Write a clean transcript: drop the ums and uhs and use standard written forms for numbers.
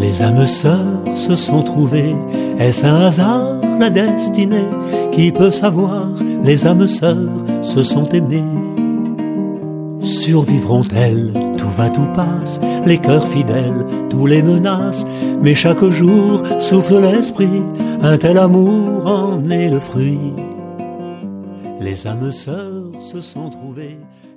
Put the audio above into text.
Les âmes sœurs se sont trouvées. Est-ce un hasard, la destinée? Qui peut savoir? Les âmes sœurs se sont aimées. Survivront-elles? Tout va, tout passe. Les cœurs fidèles, tous les menacent. Mais chaque jour souffle l'esprit. Un tel amour en est le fruit. Les âmes sœurs se sont trouvées.